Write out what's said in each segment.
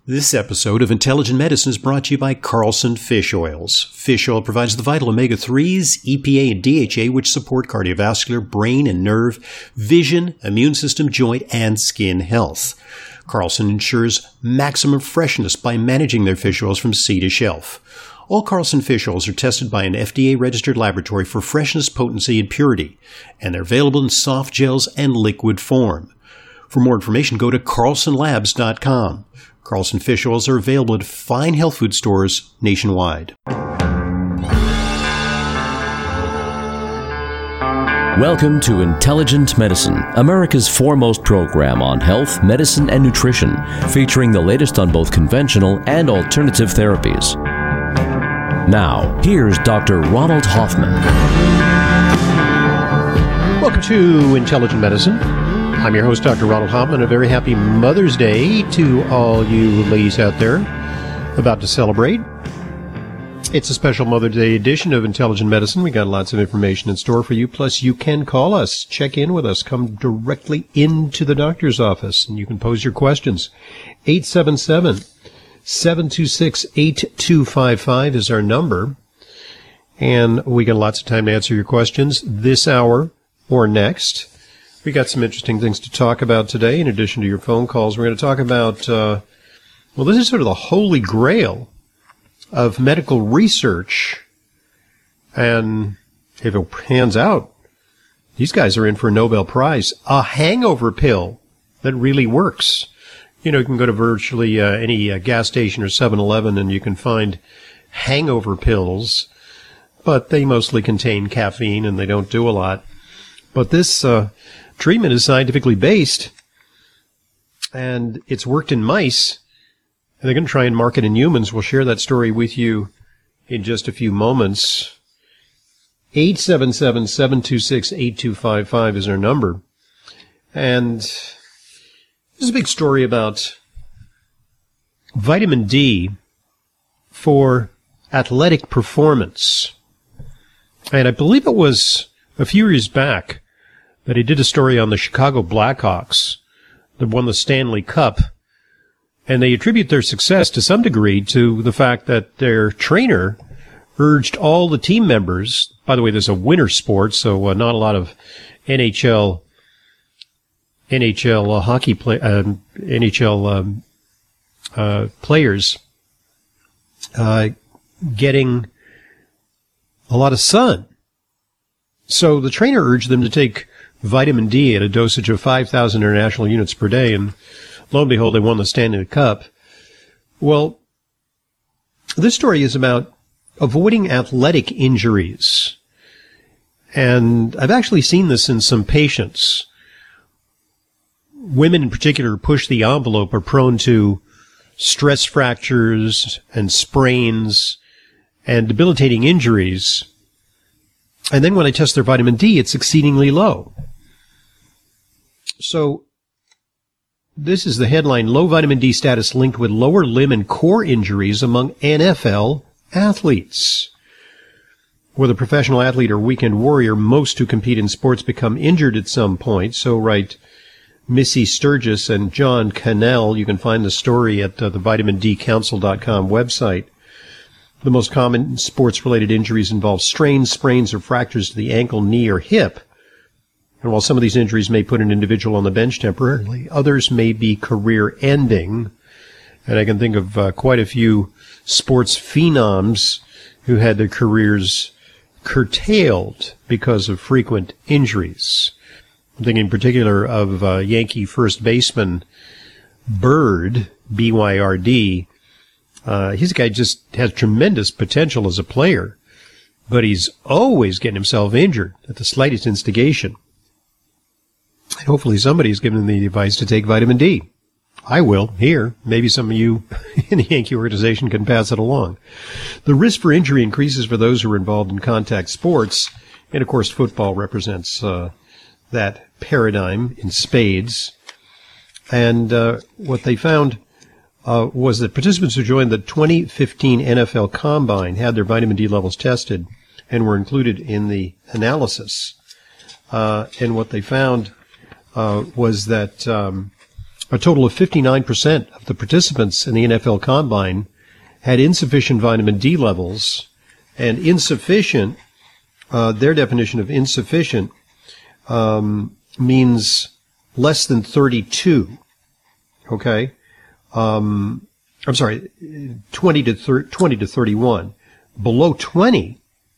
This episode of Intelligent Medicine is brought to you by Carlson Fish Oils. Fish oil provides the vital omega-3s, EPA, and DHA, which support cardiovascular, brain and nerve, vision, immune system, joint, and skin health. Carlson ensures maximum freshness by managing their fish oils from sea to shelf. All Carlson fish oils are tested by an FDA-registered laboratory for freshness, potency, and purity, and they're available in soft gels and liquid form. For more information, go to carlsonlabs.com. Carlson fish oils are available at fine health food stores nationwide. Welcome to Intelligent Medicine, America's foremost program on health, medicine, and nutrition, featuring the latest on both conventional and alternative therapies. Now, here's Dr. Ronald Hoffman. Welcome to Intelligent Medicine. I'm your host, Dr. Ronald Hoffman. A very happy Mother's Day to all you ladies out there about to celebrate. It's a special Mother's Day edition of Intelligent Medicine. We got lots of information in store for you. Plus, you can call us, check in with us, come directly into the doctor's office, and you can pose your questions. 877-726-8255 is our number. And we got lots of time to answer your questions this hour or next. We got some interesting things to talk about today. In addition to your phone calls, we're going to talk about, this is sort of the holy grail of medical research. And if it pans out, these guys are in for a Nobel Prize. A hangover pill that really works. You know, you can go to virtually any gas station or 7-Eleven and you can find hangover pills, but they mostly contain caffeine and they don't do a lot. But this treatment is scientifically based, and it's worked in mice, and they're going to try and market in humans. We'll share that story with you in just a few moments. 877-726-8255 is our number. And this is a big story about vitamin D for athletic performance. And I believe it was a few years back that he did a story on the Chicago Blackhawks that won the Stanley Cup, and they attribute their success to some degree to the fact that their trainer urged all the team members. By the way, there's a winter sport, so not a lot of NHL hockey NHL players getting a lot of sun. So the trainer urged them to take vitamin D at a dosage of 5,000 international units per day, and lo and behold, they won the Stanley Cup. Well, this story is about avoiding athletic injuries. And I've actually seen this in some patients. Women in particular who push the envelope are prone to stress fractures and sprains and debilitating injuries. And then when I test their vitamin D, it's exceedingly low. So this is the headline: low vitamin D status linked with lower limb and core injuries among NFL athletes. Whether professional athlete or weekend warrior, most who compete in sports become injured at some point. So write Missy Sturgis and John Cannell. You can find the story at the vitamindcouncil.com website. The most common sports-related injuries involve strains, sprains, or fractures to the ankle, knee, or hip. And while some of these injuries may put an individual on the bench temporarily, others may be career-ending. And I can think of quite a few sports phenoms who had their careers curtailed because of frequent injuries. I'm thinking in particular of Yankee first baseman Bird, B-Y-R-D. He's a guy just has tremendous potential as a player, but he's always getting himself injured at the slightest instigation. And hopefully somebody's given him the advice to take vitamin D. I will, here. Maybe some of you in the Yankee organization can pass it along. The risk for injury increases for those who are involved in contact sports, and of course football represents that paradigm in spades. And what they found was that participants who joined the 2015 NFL Combine had their vitamin D levels tested and were included in the analysis. And what they found was that A total of 59% of the participants in the NFL Combine had insufficient vitamin D levels, and insufficient, their definition of insufficient, means less than 32. Okay? I'm sorry, 20 to 31. Below 20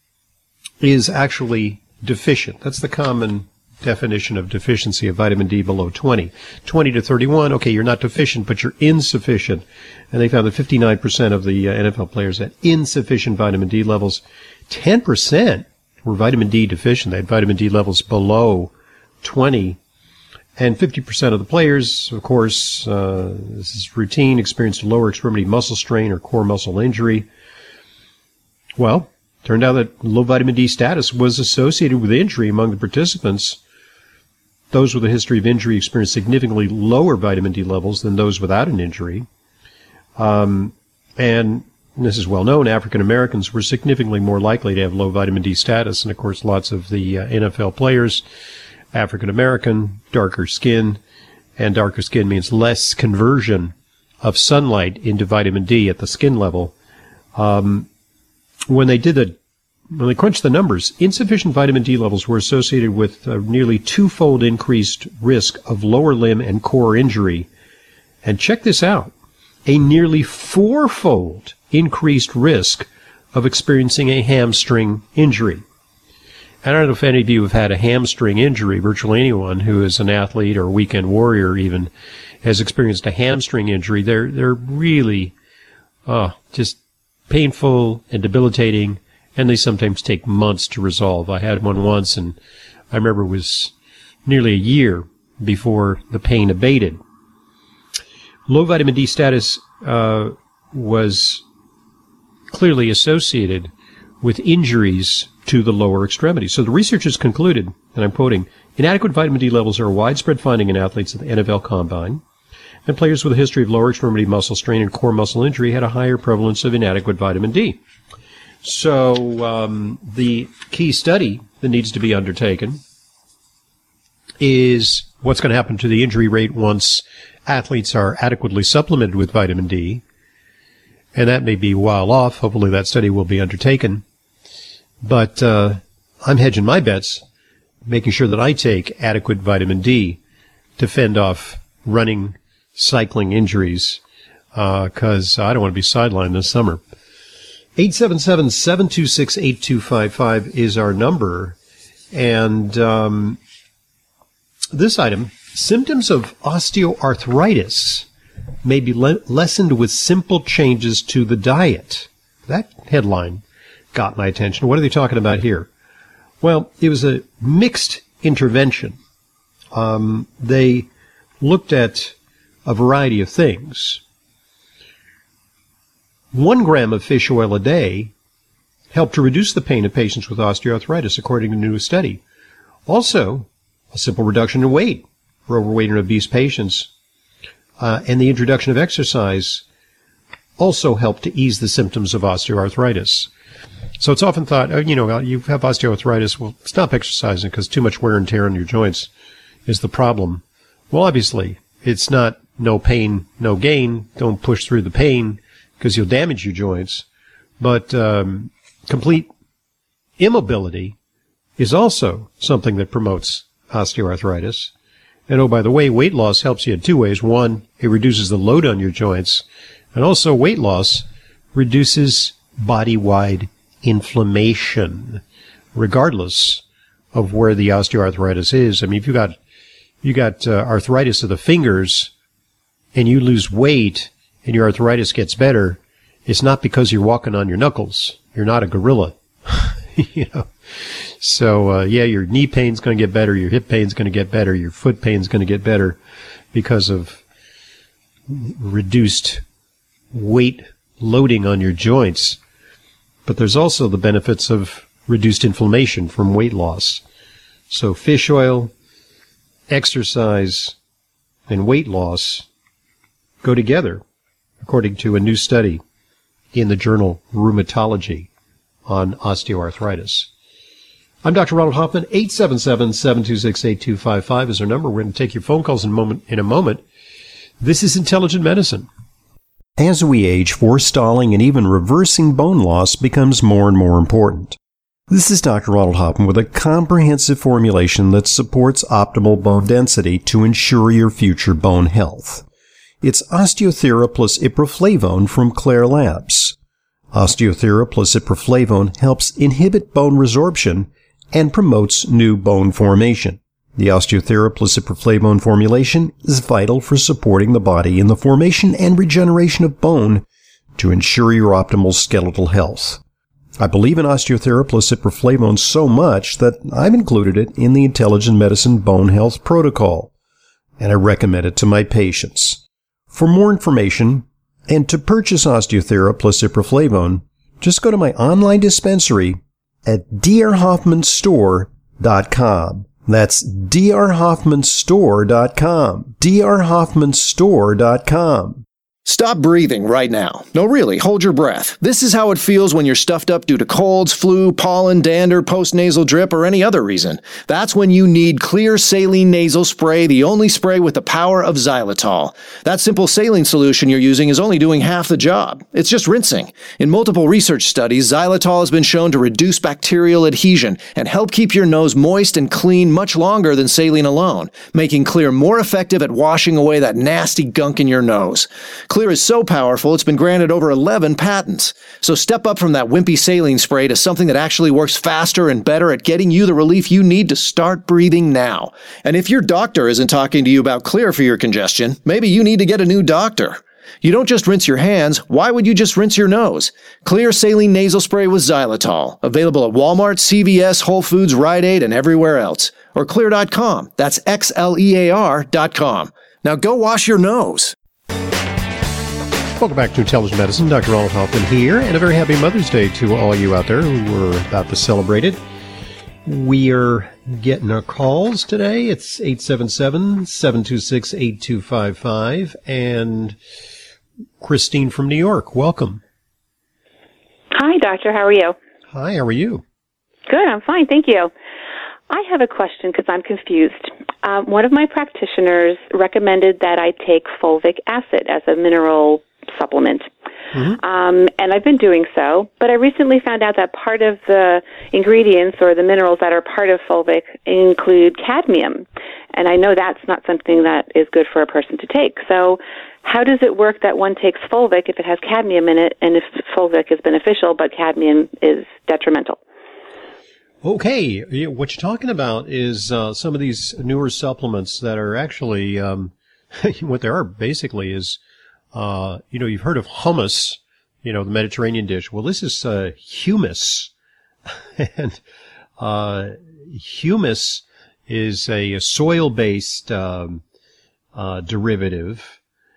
is actually deficient. That's the common definition of deficiency of vitamin D, below 20. 20 to 31, okay, you're not deficient, but you're insufficient. And they found that 59% of the NFL players had insufficient vitamin D levels. 10% were vitamin D deficient. They had vitamin D levels below 20. And 50% of the players, of course, this is routine, experienced lower extremity muscle strain or core muscle injury. Well, turned out that low vitamin D status was associated with injury among the participants. Those with a history of injury experienced significantly lower vitamin D levels than those without an injury. And this is well known, African Americans were significantly more likely to have low vitamin D status. And of course, lots of the NFL players, African American, darker skin, and darker skin means less conversion of sunlight into vitamin D at the skin level. When they crunched the numbers, insufficient vitamin D levels were associated with a nearly twofold increased risk of lower limb and core injury. And check this out, a nearly fourfold increased risk of experiencing a hamstring injury. I don't know if any of you have had a hamstring injury. Virtually anyone who is an athlete or a weekend warrior even has experienced a hamstring injury. They're really just painful and debilitating, and they sometimes take months to resolve. I had one once, and I remember it was nearly a year before the pain abated. Low vitamin D status was clearly associated with injuries to the lower extremities. So the researchers concluded, and I'm quoting, inadequate vitamin D levels are a widespread finding in athletes at the NFL Combine, and players with a history of lower extremity muscle strain and core muscle injury had a higher prevalence of inadequate vitamin D. So the key study that needs to be undertaken is what's going to happen to the injury rate once athletes are adequately supplemented with vitamin D. And that may be a while off. Hopefully that study will be undertaken. But I'm hedging my bets, making sure that I take adequate vitamin D to fend off running, cycling injuries, because I don't want to be sidelined this summer. 877-726-8255 is our number. And this item, symptoms of osteoarthritis may be lessened with simple changes to the diet. That headline got my attention. What are they talking about here? Well, it was a mixed intervention. They looked at a variety of things. 1 gram of fish oil a day helped to reduce the pain of patients with osteoarthritis, according to a new study. Also, a simple reduction in weight for overweight and obese patients, and the introduction of exercise also helped to ease the symptoms of osteoarthritis. So it's often thought, you have osteoarthritis, well, stop exercising because too much wear and tear on your joints is the problem. Well, obviously, it's not no pain, no gain. Don't push through the pain because you'll damage your joints. But complete immobility is also something that promotes osteoarthritis. And oh, by the way, weight loss helps you in 2 ways. One, it reduces the load on your joints. And also weight loss reduces body-wide inflammation, regardless of where the osteoarthritis is. I mean, if you got arthritis of the fingers and you lose weight and your arthritis gets better, it's not because you're walking on your knuckles. You're not a gorilla. So, your knee pain's going to get better, your hip pain's going to get better, your foot pain's going to get better because of reduced weight loading on your joints. But there's also the benefits of reduced inflammation from weight loss. So fish oil, exercise, and weight loss go together, according to a new study in the journal Rheumatology on osteoarthritis. I'm Dr. Ronald Hoffman. 877-726-8255 is our number. We're going to take your phone calls in a moment. This is Intelligent Medicine. As we age, forestalling and even reversing bone loss becomes more and more important. This is Dr. Ronald Hoffman with a comprehensive formulation that supports optimal bone density to ensure your future bone health. It's Osteothera plus Iproflavone from Claire Labs. Osteothera plus Iproflavone helps inhibit bone resorption and promotes new bone formation. The Osteothera plus Iproflavone formulation is vital for supporting the body in the formation and regeneration of bone to ensure your optimal skeletal health. I believe in Osteothera plus Iproflavone so much that I've included it in the Intelligent Medicine Bone Health Protocol, and I recommend it to my patients. For more information and to purchase Osteothera plus Iproflavone, just go to my online dispensary at drhoffmanstore.com. That's drhoffmanstore.com. drhoffmanstore.com. Stop breathing right now. No, really, hold your breath. This is how it feels when you're stuffed up due to colds, flu, pollen, dander, postnasal drip, or any other reason. That's when you need Xlear Saline Nasal Spray, the only spray with the power of xylitol. That simple saline solution you're using is only doing half the job. It's just rinsing. In multiple research studies, xylitol has been shown to reduce bacterial adhesion and help keep your nose moist and clean much longer than saline alone, making Xlear more effective at washing away that nasty gunk in your nose. Xlear is so powerful, it's been granted over 11 patents. So step up from that wimpy saline spray to something that actually works faster and better at getting you the relief you need to start breathing now. And if your doctor isn't talking to you about Xlear for your congestion, maybe you need to get a new doctor. You don't just rinse your hands. Why would you just rinse your nose? Xlear Saline Nasal Spray with xylitol. Available at Walmart, CVS, Whole Foods, Rite Aid, and everywhere else. Or Xlear.com. That's XLEAR.com. Now go wash your nose. Welcome back to Intelligent Medicine. Dr. Ronald Hoffman here, and a very happy Mother's Day to all you out there who are about to celebrate it. We are getting our calls today. It's 877-726-8255, and Christine from New York. Welcome. Hi, doctor. How are you? Hi, how are you? Good. I'm fine. Thank you. I have a question because I'm confused. One of my practitioners recommended that I take fulvic acid as a mineral supplement. And I've been doing so, but I recently found out that part of the ingredients or the minerals that are part of fulvic include cadmium, and I know that's not something that is good for a person to take. So how does it work that one takes fulvic if it has cadmium in it, and if fulvic is beneficial but cadmium is detrimental? Okay, what you're talking about is some of these newer supplements that are actually, what they are basically is, you've heard of hummus, the Mediterranean dish. Well, this is humus. And humus is a soil-based derivative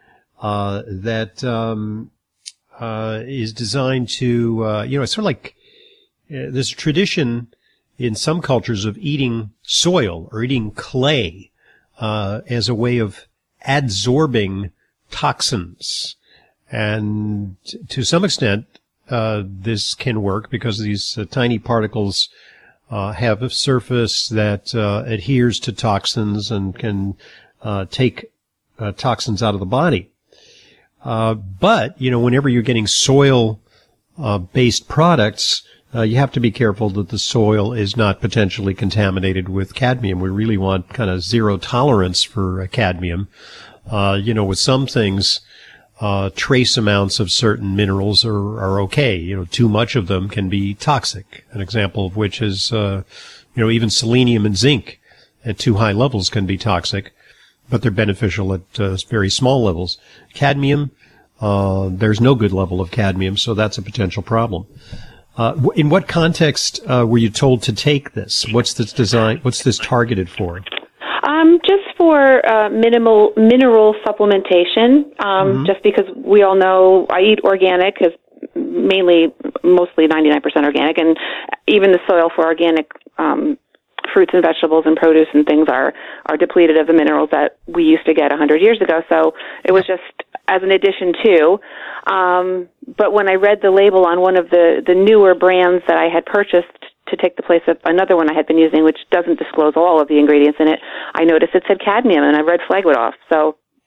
that is designed to, it's sort of like there's a tradition in some cultures of eating soil or eating clay as a way of adsorbing toxins. And to some extent, this can work because these tiny particles have a surface that adheres to toxins and can take toxins out of the body. But, whenever you're getting soil-based products, you have to be careful that the soil is not potentially contaminated with cadmium. We really want kind of zero tolerance for cadmium. With some things, trace amounts of certain minerals are okay. Too much of them can be toxic. An example of which is, even selenium and zinc at too high levels can be toxic, but they're beneficial at very small levels. Cadmium, there's no good level of cadmium, so that's a potential problem. In what context were you told to take this? What's this design? What's this targeted for? Just for mineral supplementation. Just because we all know I eat organic, is mostly 99% organic, and even the soil for organic fruits and vegetables and produce and things are depleted of the minerals that we used to get 100 years ago. So it was just as an addition to. But when I read the label on one of the newer brands that I had purchased to take the place of another one I had been using, which doesn't disclose all of the ingredients in it, I noticed it said cadmium, and I red flagged it off. So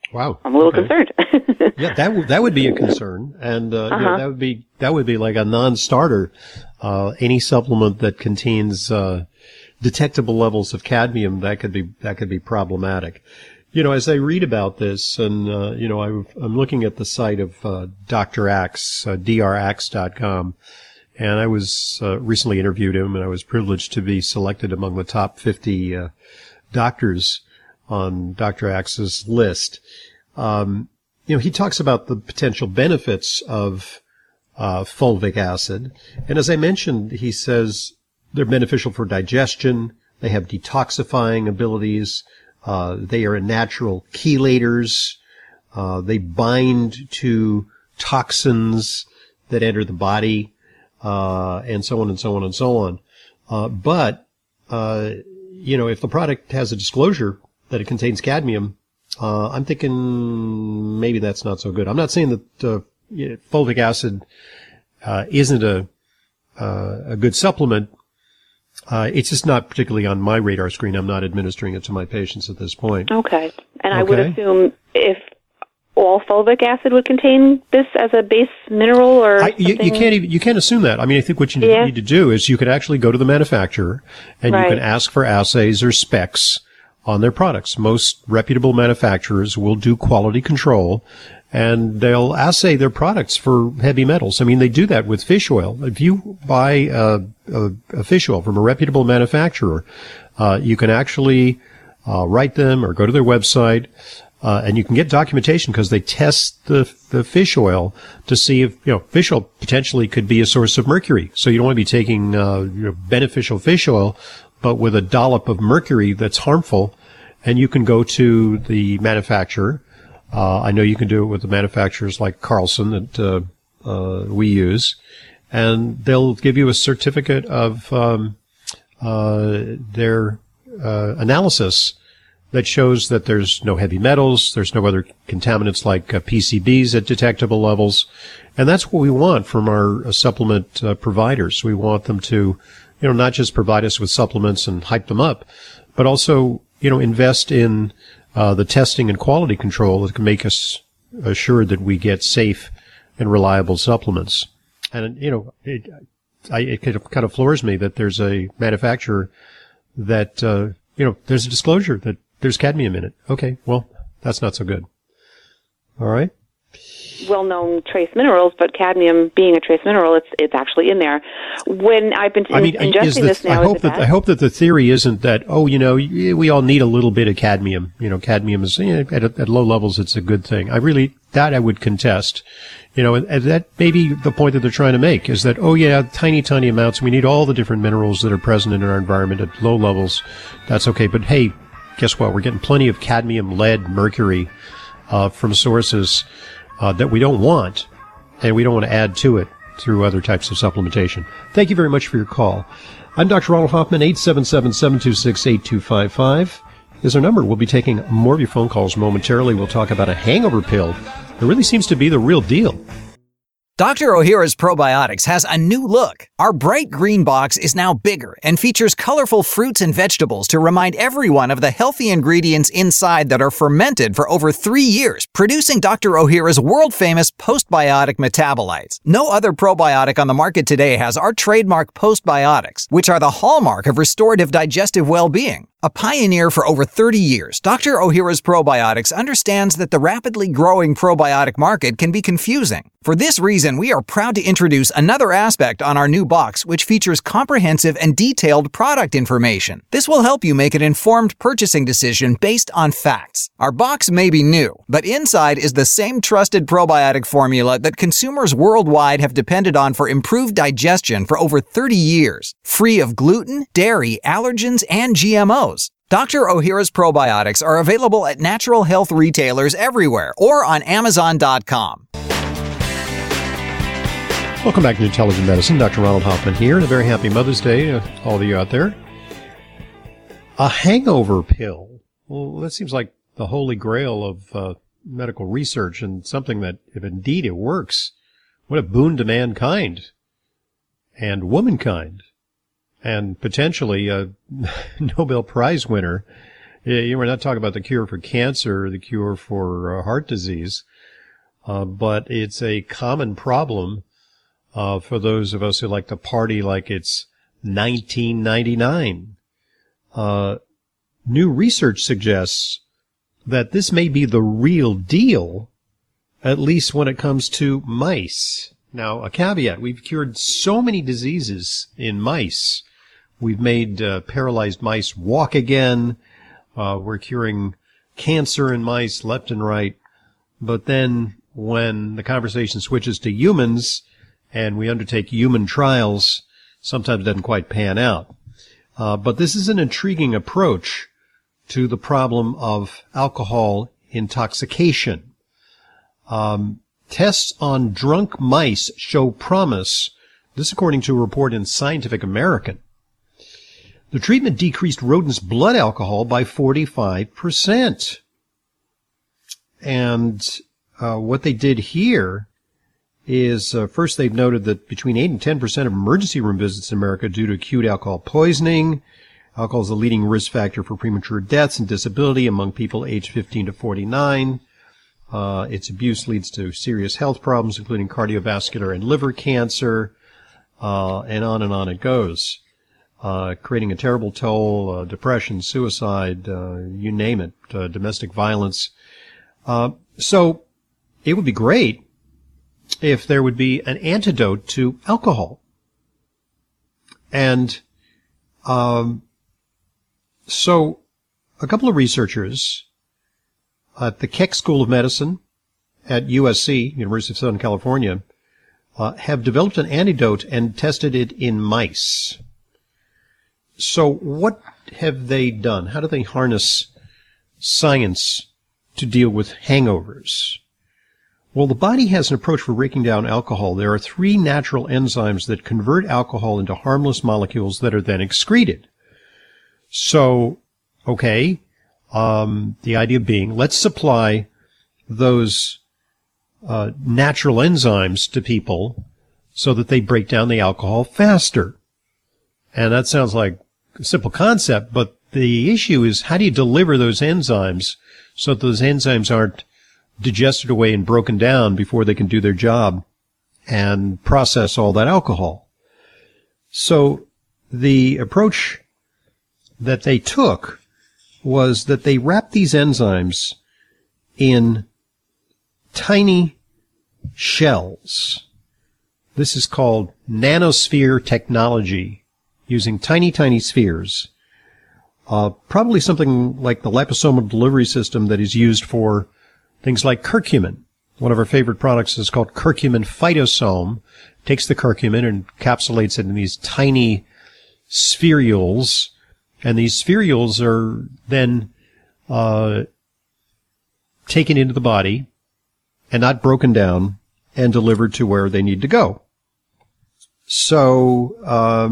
Wow. I'm a little concerned. Yeah, that would be a concern, and that would be like a non-starter. Any supplement that contains detectable levels of cadmium, that could be problematic. As I read about this, and I'm looking at the site of Dr. Axe, drax.com, and I was recently interviewed him, and I was privileged to be selected among the top 50 doctors on Dr. Axe's list. He talks about the potential benefits of fulvic acid, and as I mentioned, he says they're beneficial for digestion. They have detoxifying abilities. They are natural chelators. They bind to toxins that enter the body, and so on and so on and so on. But if the product has a disclosure that it contains cadmium, I'm thinking maybe that's not so good. I'm not saying that fulvic acid isn't a good supplement. It's just not particularly on my radar screen. I'm not administering it to my patients at this point. Okay. And I would assume if all fulvic acid would contain this as a base mineral or something? You can't assume that. I mean, I think what you need to do is you could actually go to the manufacturer and you can ask for assays or specs on their products. Most reputable manufacturers will do quality control, and they'll assay their products for heavy metals. I mean, they do that with fish oil. If you buy a fish oil from a reputable manufacturer, you can actually write them or go to their website, and you can get documentation because they test the fish oil to see if, fish oil potentially could be a source of mercury. So you don't want to be taking beneficial fish oil, but with a dollop of mercury that's harmful, and you can go to the manufacturer. I know you can do it with the manufacturers like Carlson that we use, and they'll give you a certificate of their analysis that shows that there's no heavy metals, there's no other contaminants like PCBs at detectable levels, and that's what we want from our supplement providers. We want them to, not just provide us with supplements and hype them up, but also, invest in the testing and quality control that can make us assured that we get safe and reliable supplements. And, it kind of floors me that there's a manufacturer that, there's a disclosure that there's cadmium in it. Okay, well, that's not so good. All right. Well-known trace minerals, but cadmium being a trace mineral, it's actually in there. When I've been ingesting this now, I hope that the theory isn't that we all need a little bit of cadmium. Cadmium is at low levels, it's a good thing. I would contest. And that may be the point that they're trying to make is that tiny amounts. We need all the different minerals that are present in our environment at low levels. That's okay, but hey, guess what? We're getting plenty of cadmium, lead, mercury from sources that we don't want, and we don't want to add to it through other types of supplementation. Thank you very much for your call. I'm Dr. Ronald Hoffman. 877-726-8255 is our number. We'll be taking more of your phone calls momentarily. We'll talk about a hangover pill that really seems to be the real deal. Dr. Ohhira's Probiotics has a new look. Our bright green box is now bigger and features colorful fruits and vegetables to remind everyone of the healthy ingredients inside that are fermented for over 3 years, producing Dr. Ohhira's world-famous postbiotic metabolites. No other probiotic on the market today has our trademark postbiotics, which are the hallmark of restorative digestive well-being. A pioneer for over 30 years, Dr. Ohhira's Probiotics understands that the rapidly growing probiotic market can be confusing. For this reason, we are proud to introduce another aspect on our new box, which features comprehensive and detailed product information. This will help you make an informed purchasing decision based on facts. Our box may be new, but inside is the same trusted probiotic formula that consumers worldwide have depended on for improved digestion for over 30 years, free of gluten, dairy, allergens, and GMOs. Dr. Ohhira's Probiotics are available at natural health retailers everywhere or on Amazon.com. Welcome back to Intelligent Medicine. Dr. Ronald Hoffman here, and a very happy Mother's Day to all of you out there. A hangover pill. Well, that seems like the holy grail of medical research, and something that, if indeed it works, what a boon to mankind and womankind, and potentially a Nobel Prize winner Yeah, we're not talking about the cure for cancer or the cure for heart disease, but it's a common problem for those of us who like to party like it's 1999. New research suggests that this may be the real deal, at least when it comes to mice. Now, a caveat, we've cured so many diseases in mice. We've made paralyzed mice walk again. We're curing cancer in mice left and right. But then when the conversation switches to humans and we undertake human trials, sometimes it doesn't quite pan out. But this is an intriguing approach to the problem of alcohol intoxication. Tests on drunk mice show promise. This according to a report in Scientific American. The treatment decreased rodents' blood alcohol by 45%. And what they did here is, first they've noted that between 8 and 10% of emergency room visits in America are due to acute alcohol poisoning. Alcohol is the leading risk factor for premature deaths and disability among people aged 15 to 49. Its abuse leads to serious health problems, including cardiovascular and liver cancer, and on it goes. Creating a terrible toll, depression, suicide, you name it, domestic violence. So it would be great if there would be an antidote to alcohol. And so a couple of researchers at the Keck School of Medicine at USC, University of Southern California, have developed an antidote and tested it in mice. So what have they done? How do they harness science to deal with hangovers? Well, the body has an approach for breaking down alcohol. There are 3 natural enzymes that convert alcohol into harmless molecules that are then excreted. So, okay, the idea being, let's supply those natural enzymes to people so that they break down the alcohol faster. And that sounds like a simple concept, but the issue is how do you deliver those enzymes so that those enzymes aren't digested away and broken down before they can do their job and process all that alcohol. So the approach that they took was that they wrapped these enzymes in tiny shells. This is called nanosphere technology, using tiny, tiny spheres. Probably something like the liposomal delivery system that is used for things like curcumin. One of our favorite products is called curcumin phytosome. Takes the curcumin and encapsulates it in these tiny spherules, and these spherules are then taken into the body and not broken down and delivered to where they need to go. So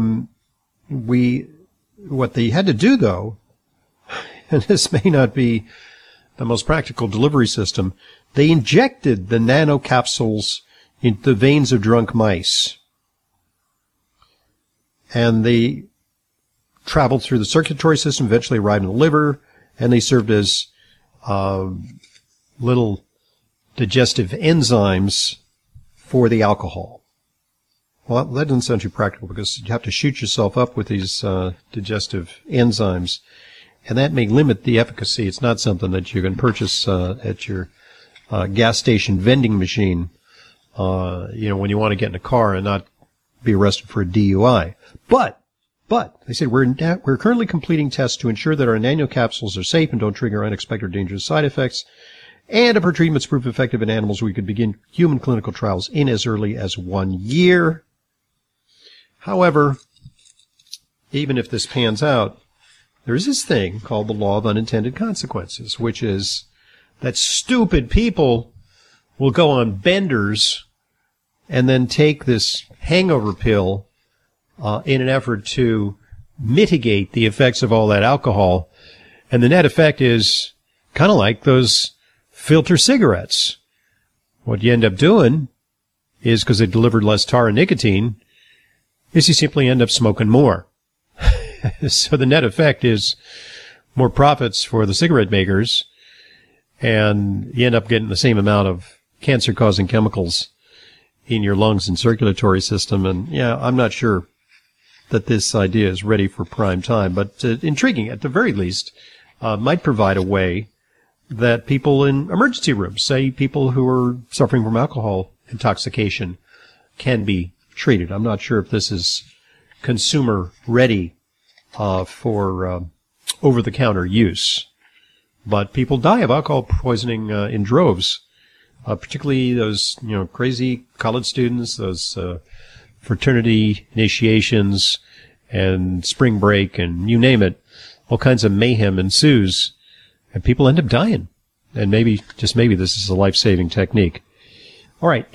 what they had to do, though, and this may not be the most practical delivery system, they injected the nanocapsules into the veins of drunk mice. And they traveled through the circulatory system, eventually arrived in the liver, and they served as little digestive enzymes for the alcohol. Well, that doesn't sound too practical because you have to shoot yourself up with these digestive enzymes, and that may limit the efficacy. It's not something that you can purchase at your gas station vending machine, when you want to get in a car and not be arrested for a DUI. But they said we're currently completing tests to ensure that our nanocapsules are safe and don't trigger unexpected or dangerous side effects. And if our treatments prove effective in animals, we could begin human clinical trials in as early as 1 year. However, even if this pans out, there is this thing called the law of unintended consequences, which is that stupid people will go on benders and then take this hangover pill in an effort to mitigate the effects of all that alcohol. And the net effect is kind of like those filter cigarettes. What you end up doing is, because they delivered less tar and nicotine, is you simply end up smoking more. So the net effect is more profits for the cigarette makers, and you end up getting the same amount of cancer-causing chemicals in your lungs and circulatory system. And yeah, I'm not sure that this idea is ready for prime time, but intriguing at the very least, might provide a way that people in emergency rooms, say people who are suffering from alcohol intoxication, can be treated. I'm not sure if this is consumer ready for over-the-counter use, but people die of alcohol poisoning in droves, particularly those crazy college students, those fraternity initiations and spring break, and you name it. All kinds of mayhem ensues, and people end up dying. And maybe, just maybe, this is a life-saving technique. All right,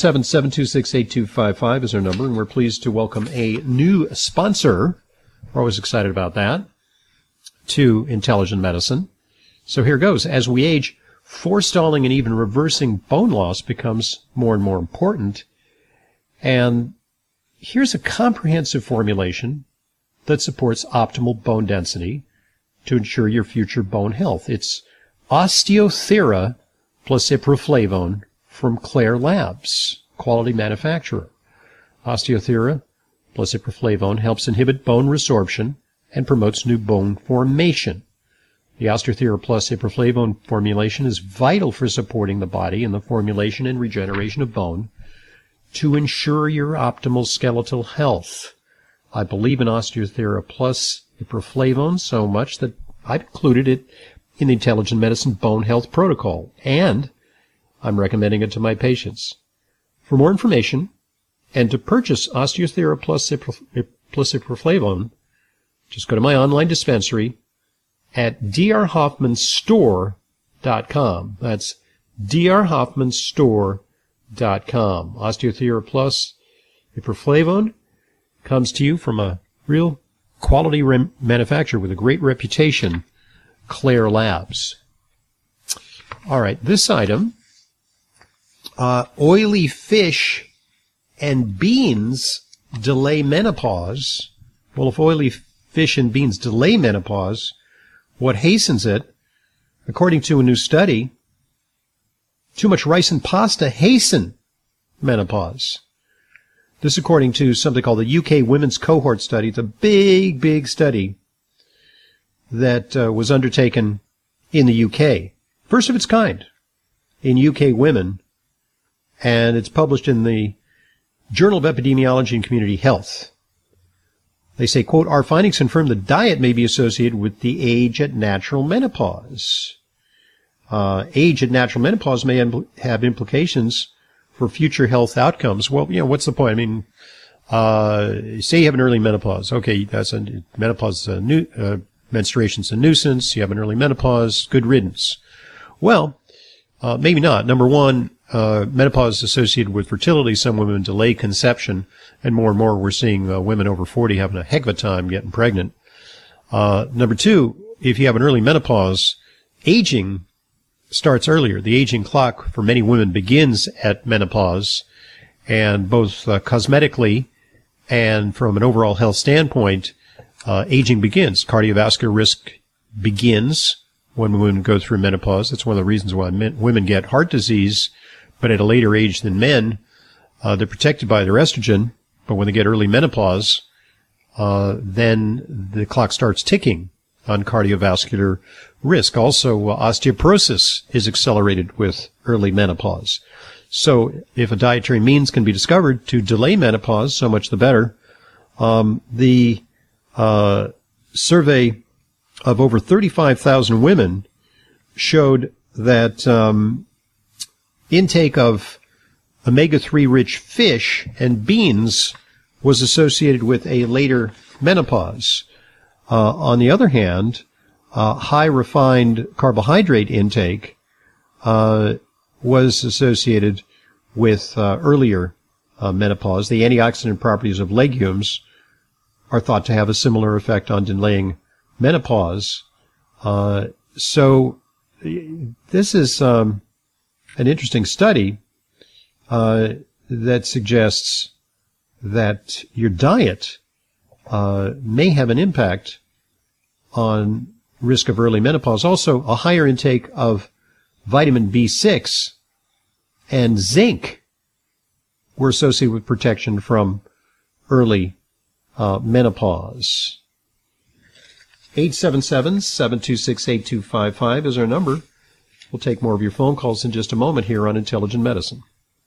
877-726-8255 is our number, and we're pleased to welcome a new sponsor. We're always excited about that, to Intelligent Medicine. So here goes. As we age, forestalling and even reversing bone loss becomes more and more important. And here's a comprehensive formulation that supports optimal bone density to ensure your future bone health. It's Osteothera plus Iproflavone from Claire Labs, quality manufacturer. Osteothera plus Iproflavone helps inhibit bone resorption and promotes new bone formation. The Osteothera plus Iproflavone formulation is vital for supporting the body in the formulation and regeneration of bone to ensure your optimal skeletal health. I believe in Osteothera plus Iproflavone so much that I've included it in the Intelligent Medicine Bone Health Protocol, and I'm recommending it to my patients. For more information and to purchase Osteothera plus Iproflavone, just go to my online dispensary at drhoffmanstore.com. That's drhoffmanstore.com. Osteothera plus Iproflavone comes to you from a real quality manufacturer with a great reputation, Claire Labs. All right, this item, oily fish and beans delay menopause. Well, if oily fish and beans delay menopause, what hastens it? According to a new study, too much rice and pasta hasten menopause. This according to something called the UK Women's Cohort Study. It's a big, big study that was undertaken in the UK. First of its kind in UK women. And it's published in the Journal of Epidemiology and Community Health. They say, quote, our findings confirm that diet may be associated with the age at natural menopause. Age at natural menopause may have implications for future health outcomes. Well, what's the point? I mean, say you have an early menopause. Okay, menopause is menstruation's a nuisance. You have an early menopause. Good riddance. Well, maybe not. Number one, menopause is associated with fertility. Some women delay conception, and more we're seeing women over 40 having a heck of a time getting pregnant. Number two, if you have an early menopause, aging starts earlier. The aging clock for many women begins at menopause, and both cosmetically and from an overall health standpoint, aging begins. Cardiovascular risk begins when women go through menopause. That's one of the reasons why women get heart disease, but at a later age than men. They're protected by their estrogen, but when they get early menopause, then the clock starts ticking on cardiovascular risk. Also, osteoporosis is accelerated with early menopause. So if a dietary means can be discovered to delay menopause, so much the better. The survey of over 35,000 women showed that intake of omega-3 rich fish and beans was associated with a later menopause. On the other hand, high refined carbohydrate intake was associated with earlier menopause. The antioxidant properties of legumes are thought to have a similar effect on delaying menopause. So this is an interesting study that suggests that your diet may have an impact on risk of early menopause. Also, a higher intake of vitamin B6 and zinc were associated with protection from early menopause. 877-726-8255 is our number. We'll take more of your phone calls in just a moment here on Intelligent Medicine.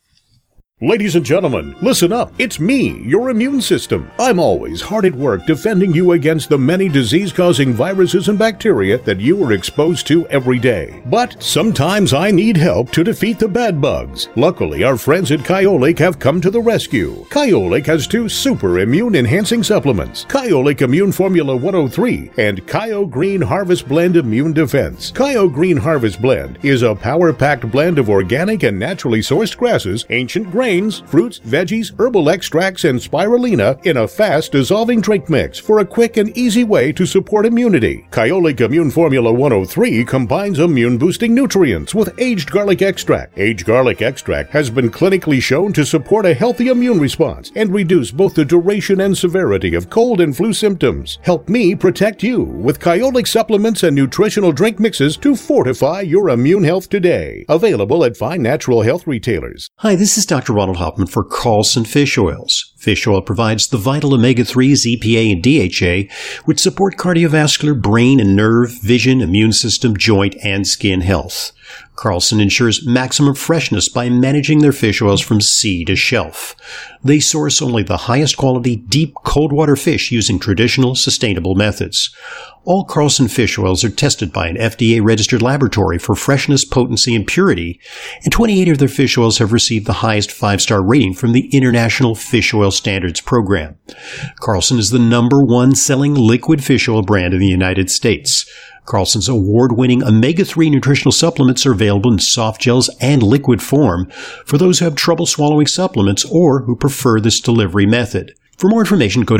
Ladies and gentlemen, listen up. It's me, your immune system. I'm always hard at work defending you against the many disease-causing viruses and bacteria that you are exposed to every day. But sometimes I need help to defeat the bad bugs. Luckily, our friends at Kyolic have come to the rescue. Kyolic has 2 super immune-enhancing supplements, Kyolic Immune Formula 103 and Kyo Green Harvest Blend Immune Defense. Kyo Green Harvest Blend is a power-packed blend of organic and naturally sourced grasses, ancient grains, fruits, veggies, herbal extracts, and spirulina in a fast-dissolving drink mix for a quick and easy way to support immunity. Kyolic Immune Formula 103 combines immune-boosting nutrients with aged garlic extract. Aged garlic extract has been clinically shown to support a healthy immune response and reduce both the duration and severity of cold and flu symptoms. Help me protect you with Kyolic supplements and nutritional drink mixes to fortify your immune health today. Available at fine natural health retailers. Hi, this is Dr. Ronald Hoffman for Carlson Fish Oils. Fish oil provides the vital omega-3s, EPA, and DHA, which support cardiovascular, brain and nerve, vision, immune system, joint, and skin health. Carlson ensures maximum freshness by managing their fish oils from sea to shelf. They source only the highest quality, deep, cold water fish using traditional, sustainable methods. All Carlson fish oils are tested by an FDA-registered laboratory for freshness, potency, and purity, and 28 of their fish oils have received the highest 5-star rating from the International Fish Oil Standards Program. Carlson is the #1 selling liquid fish oil brand in the United States. Carlson's award-winning omega-3 nutritional supplements are available in soft gels and liquid form for those who have trouble swallowing supplements or who prefer this delivery method. For more information, go to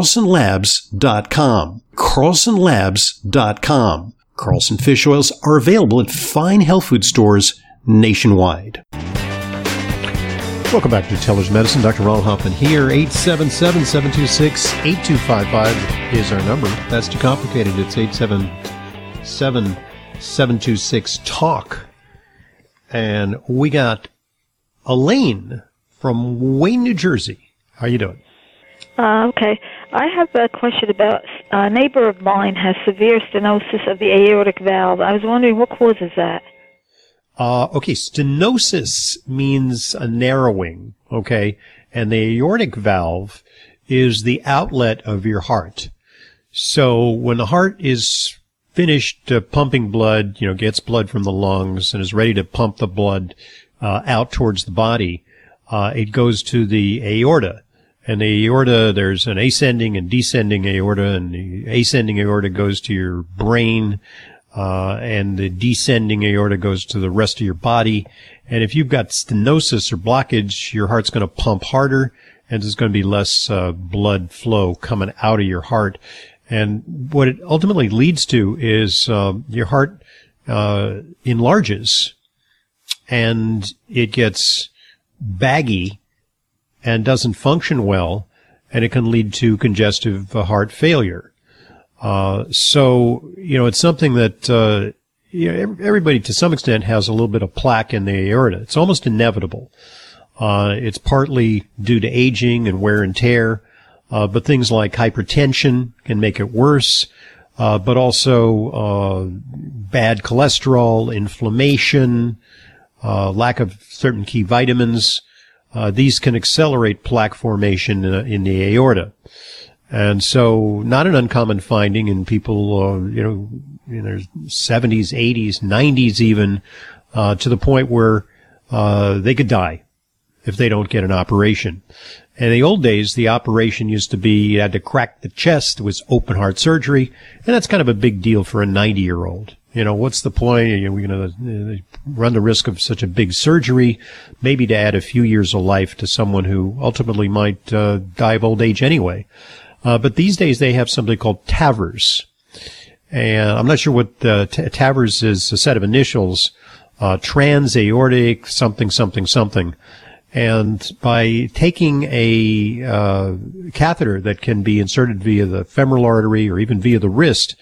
carlsonlabs.com. carlsonlabs.com. Carlson fish oils are available at fine health food stores nationwide. Welcome back to Intelligent Medicine. Dr. Ronald Hoffman here. 877-726-8255 is our number. That's too complicated. It's 877-726-TALK. And we got Elaine from Wayne, New Jersey. How you doing? Okay. I have a question about a neighbor of mine has severe stenosis of the aortic valve. I was wondering what causes that. Okay, stenosis means a narrowing, okay? And the aortic valve is the outlet of your heart. So when the heart is finished pumping blood, gets blood from the lungs and is ready to pump the blood out towards the body, it goes to the aorta. And the aorta, there's an ascending and descending aorta, and the ascending aorta goes to your brain, and the descending aorta goes to the rest of your body. And if you've got stenosis or blockage, your heart's going to pump harder, and there's going to be less blood flow coming out of your heart. And what it ultimately leads to is your heart enlarges, and it gets baggy and doesn't function well, and it can lead to congestive heart failure. So, it's something that, everybody to some extent has a little bit of plaque in the aorta. It's almost inevitable. It's partly due to aging and wear and tear, but things like hypertension can make it worse, but also, bad cholesterol, inflammation, lack of certain key vitamins. These can accelerate plaque formation in the aorta. And so not an uncommon finding in people, in their 70s, 80s, 90s even, to the point where they could die if they don't get an operation. And in the old days, the operation used to be you had to crack the chest. It was open heart surgery, and that's kind of a big deal for a 90-year-old. What's the point? Are we going to run the risk of such a big surgery, maybe to add a few years of life to someone who ultimately might die of old age anyway? But these days they have something called TAVRs. And I'm not sure what TAVRs is, a set of initials, transaortic something, something, something. And by taking a catheter that can be inserted via the femoral artery or even via the wrist,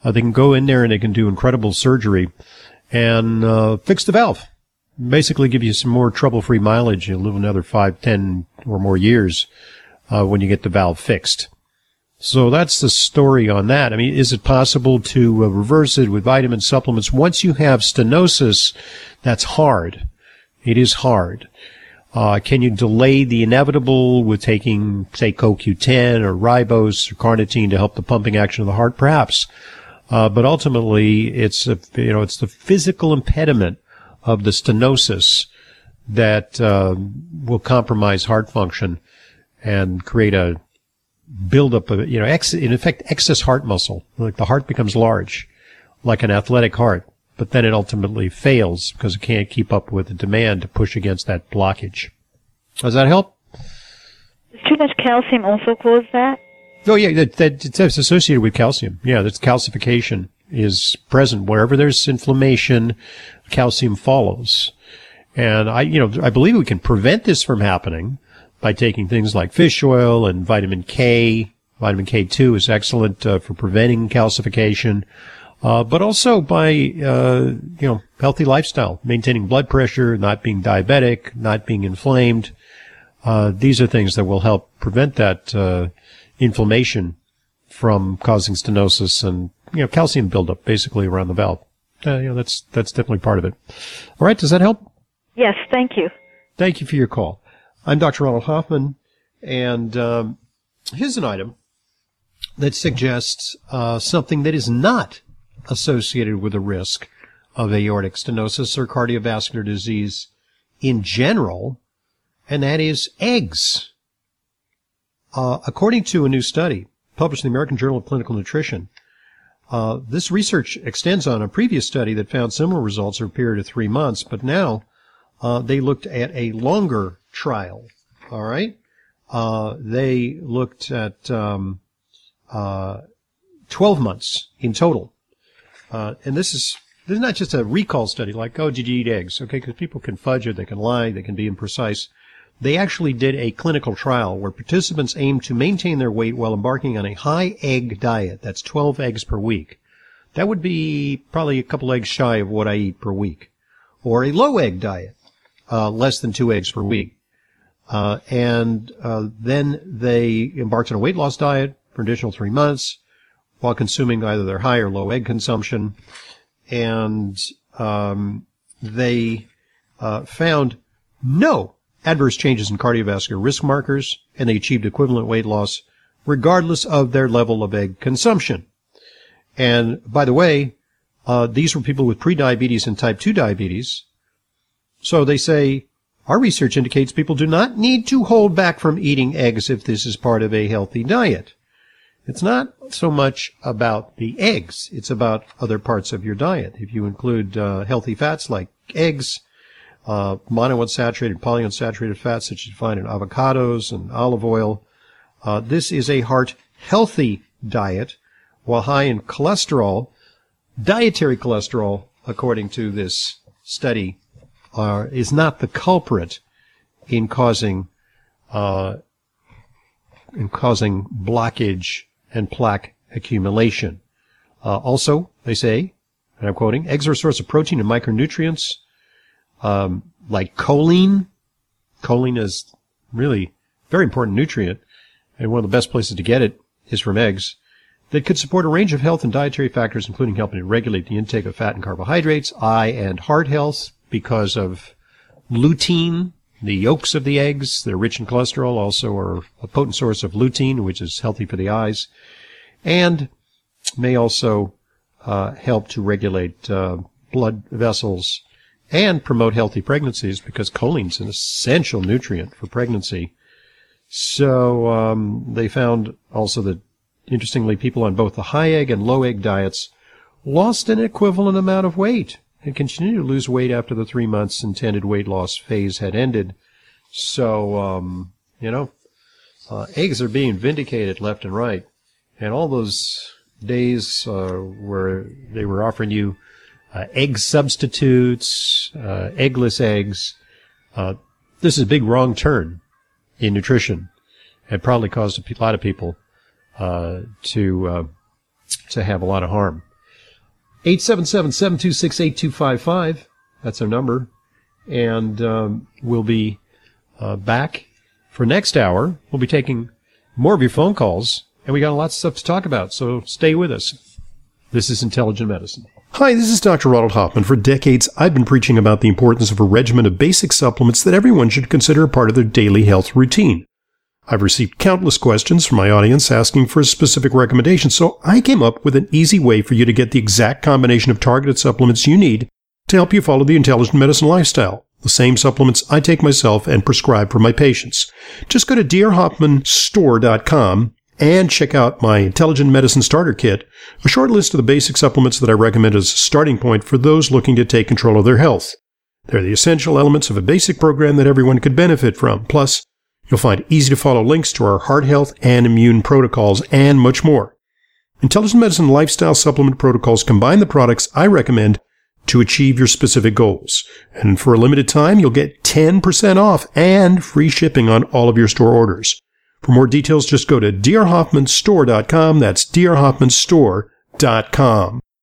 They can go in there and they can do incredible surgery and fix the valve. Basically give you some more trouble-free mileage. You'll live another 5, 10 or more years when you get the valve fixed. So that's the story on that. I mean, is it possible to reverse it with vitamin supplements? Once you have stenosis, that's hard. It is hard. Can you delay the inevitable with taking, say, CoQ10 or ribose or carnitine to help the pumping action of the heart? Perhaps. But ultimately, it's the physical impediment of the stenosis that will compromise heart function and create a buildup of, in effect, excess heart muscle. Like the heart becomes large, like an athletic heart, but then it ultimately fails because it can't keep up with the demand to push against that blockage. Does that help? Does too much calcium also cause that? Oh, yeah, that's associated with calcium. Yeah, that's calcification is present. Wherever there's inflammation, calcium follows. And I believe we can prevent this from happening by taking things like fish oil and vitamin K. Vitamin K2 is excellent for preventing calcification, but also by, healthy lifestyle, maintaining blood pressure, not being diabetic, not being inflamed. These are things that will help prevent that inflammation from causing stenosis and, calcium buildup basically around the valve. That's definitely part of it. All right. Does that help? Yes. Thank you. Thank you for your call. I'm Dr. Ronald Hoffman, and here's an item that suggests something that is not associated with a risk of aortic stenosis or cardiovascular disease in general, and that is eggs. According to a new study published in the American Journal of Clinical Nutrition, this research extends on a previous study that found similar results over a period of 3 months, but now they looked at a longer trial. All right? They looked at 12 months in total. And this is not just a recall study like, oh, did you eat eggs? Okay, because people can fudge it, they can lie, they can be imprecise. They actually did a clinical trial where participants aimed to maintain their weight while embarking on a high egg diet. That's 12 eggs per week. That would be probably a couple eggs shy of what I eat per week. Or a low egg diet, less than 2 eggs per week. Then they embarked on a weight loss diet for an additional 3 months while consuming either their high or low egg consumption. And they found no adverse changes in cardiovascular risk markers, and they achieved equivalent weight loss regardless of their level of egg consumption. And by the way, these were people with prediabetes and type 2 diabetes. So they say, our research indicates people do not need to hold back from eating eggs if this is part of a healthy diet. It's not so much about the eggs. It's about other parts of your diet. If you include healthy fats like eggs, monounsaturated, polyunsaturated fats that you find in avocados and olive oil, this is a heart-healthy diet, while high in cholesterol. Dietary cholesterol, according to this study, is not the culprit in causing blockage and plaque accumulation. Also, they say, and I'm quoting, eggs are a source of protein and micronutrients like choline. Choline is really a very important nutrient, and one of the best places to get it is from eggs, that could support a range of health and dietary factors, including helping to regulate the intake of fat and carbohydrates, eye and heart health because of lutein. The yolks of the eggs, they're rich in cholesterol, also are a potent source of lutein, which is healthy for the eyes, and may also help to regulate blood vessels and promote healthy pregnancies because choline is an essential nutrient for pregnancy. So they found also that, interestingly, people on both the high egg and low egg diets lost an equivalent amount of weight and continued to lose weight after the 3 months intended weight loss phase had ended. So, eggs are being vindicated left and right. And all those days where they were offering you egg substitutes, eggless eggs, this is a big wrong turn in nutrition and probably caused a lot of people to have a lot of harm. 877-726-8255. That's our number. And we'll be back for next hour. We'll be taking more of your phone calls, and we got lots of stuff to talk about, so stay with us. This is Intelligent Medicine. Hi, this is Dr. Ronald Hoffman. For decades, I've been preaching about the importance of a regimen of basic supplements that everyone should consider a part of their daily health routine. I've received countless questions from my audience asking for a specific recommendation, so I came up with an easy way for you to get the exact combination of targeted supplements you need to help you follow the intelligent medicine lifestyle. The same supplements I take myself and prescribe for my patients. Just go to drhoffmanstore.com and check out my Intelligent Medicine Starter Kit, a short list of the basic supplements that I recommend as a starting point for those looking to take control of their health. They're the essential elements of a basic program that everyone could benefit from. Plus, you'll find easy-to-follow links to our heart health and immune protocols and much more. Intelligent Medicine Lifestyle Supplement Protocols combine the products I recommend to achieve your specific goals. And for a limited time, you'll get 10% off and free shipping on all of your store orders. For more details, just go to drhoffmanstore.com. That's drhoffmanstore.com.